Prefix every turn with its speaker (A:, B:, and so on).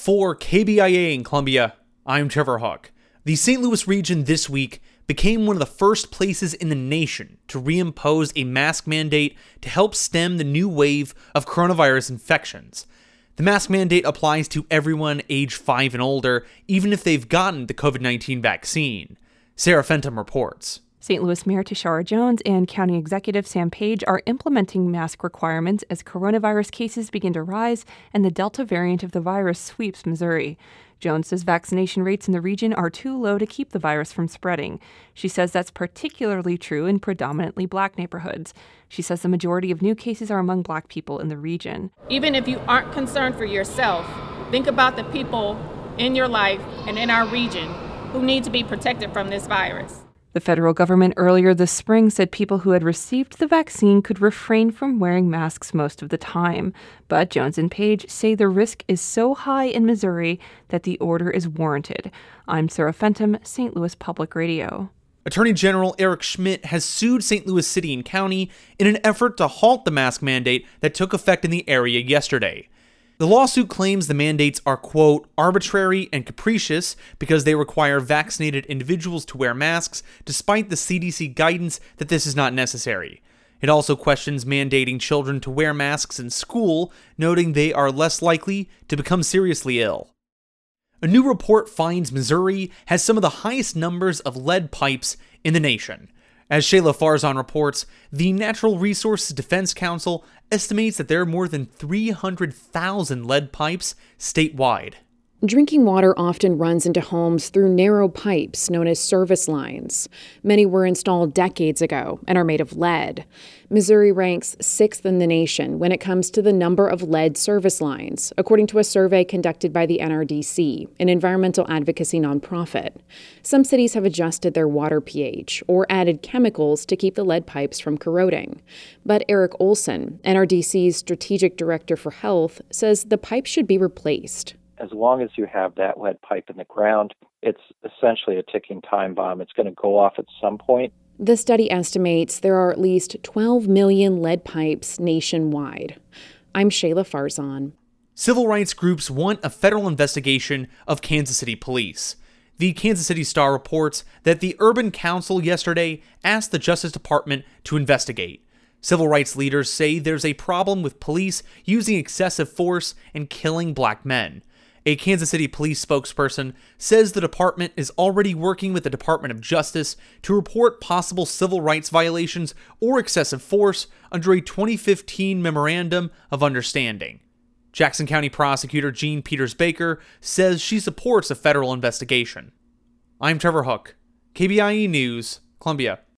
A: For KBIA in Columbia, I'm Trevor Hook. The St. Louis region this week became one of the first places in the nation to reimpose a mask mandate to help stem the new wave of coronavirus infections. The mask mandate applies to everyone age 5 and older, even if they've gotten the COVID-19 vaccine. Sarah Fenton reports.
B: St. Louis Mayor Tishaura Jones and County Executive Sam Page are implementing mask requirements as coronavirus cases begin to rise and the Delta variant of the virus sweeps Missouri. Jones says vaccination rates in the region are too low to keep the virus from spreading. She says that's particularly true in predominantly black neighborhoods. She says the majority of new cases are among black people in the region.
C: Even if you aren't concerned for yourself, think about the people in your life and in our region who need to be protected from this virus.
B: The federal government earlier this spring said people who had received the vaccine could refrain from wearing masks most of the time. But Jones and Page say the risk is so high in Missouri that the order is warranted. I'm Sarah Fenton, St. Louis Public Radio.
A: Attorney General Eric Schmidt has sued St. Louis City and County in an effort to halt the mask mandate that took effect in the area yesterday. The lawsuit claims the mandates are, quote, arbitrary and capricious because they require vaccinated individuals to wear masks despite the CDC guidance that this is not necessary. It also questions mandating children to wear masks in school, noting they are less likely to become seriously ill. A new report finds Missouri has some of the highest numbers of lead pipes in the nation. As Shayla Farzan reports, the Natural Resources Defense Council estimates that there are more than 300,000 lead pipes statewide.
D: Drinking water often runs into homes through narrow pipes known as service lines. Many were installed decades ago and are made of lead. Missouri ranks 6th in the nation when it comes to the number of lead service lines, according to a survey conducted by the NRDC, an environmental advocacy nonprofit. Some cities have adjusted their water pH or added chemicals to keep the lead pipes from corroding. But Eric Olson, NRDC's strategic director for health, says the pipes should be replaced.
E: As long as you have that lead pipe in the ground, it's essentially a ticking time bomb. It's going to go off at some point.
D: The study estimates there are at least 12 million lead pipes nationwide. I'm Shayla Farzan.
A: Civil rights groups want a federal investigation of Kansas City police. The Kansas City Star reports that the Urban Council yesterday asked the Justice Department to investigate. Civil rights leaders say there's a problem with police using excessive force and killing black men. A Kansas City police spokesperson says the department is already working with the Department of Justice to report possible civil rights violations or excessive force under a 2015 Memorandum of Understanding. Jackson County Prosecutor Jean Peters Baker says she supports a federal investigation. I'm Trevor Hook, KBIE News, Columbia.